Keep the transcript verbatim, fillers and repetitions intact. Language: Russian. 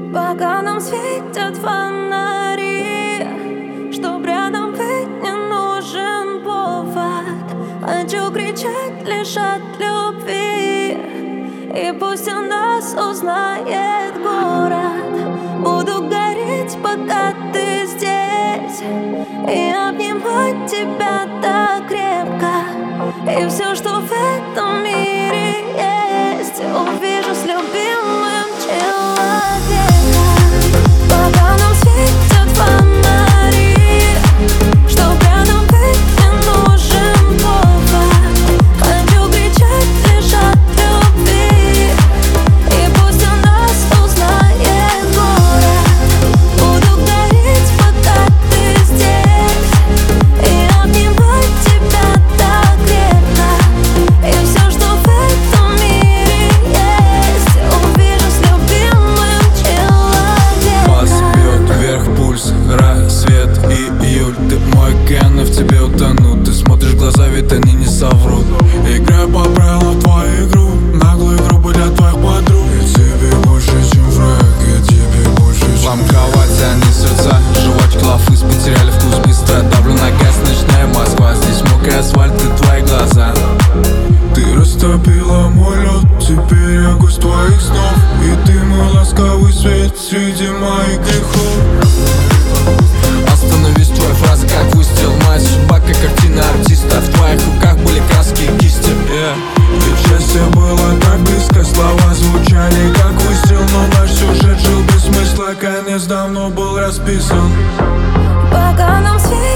Пока нам светят фонари, чтоб рядом быть не нужен повод. Хочу кричать лишь от любви, и пусть о нас узнает город. Буду гореть, пока ты здесь, и обнимать тебя так крепко. И все, что в этом мире есть, увижу с любимым человеком. Пока нам светят фонари, чтоб рядом быть не нужен повод. Хочу кричать лишь от любви, и пусть о нас узнает город. Буду гореть, пока ты здесь, и обнимать тебя так крепко. И все, что в этом мире есть, увижу с любимым человеком. Бас бьет вверх, пульс, рассвет, июль. Ты мой кен, и в тебе утону. Ты смотришь в глаза, ведь они не соврут. Играю по правилам в твою игру, наглую игру для твоих подруг. Я тебе больше, чем враг, я тебе больше, чем вам кровать, а не сердца. Жвачки, лафыс, потеряли вкус быстро. Давлю на газ, ночная Москва. Здесь мокрый асфальт и твои глаза. Ты растопила мой лед, теперь я гость твоих снов. И ты мой ласковый свет среди моих грехов. Остановись, твоя фраза как выстрел, моя судьба как картина артиста. В твоих руках были краски и кисти, yeah. Ведь счастье было так близко, слова звучали как выстрел. Но наш сюжет жил без смысла, конец давно был расписан. Пока нам светят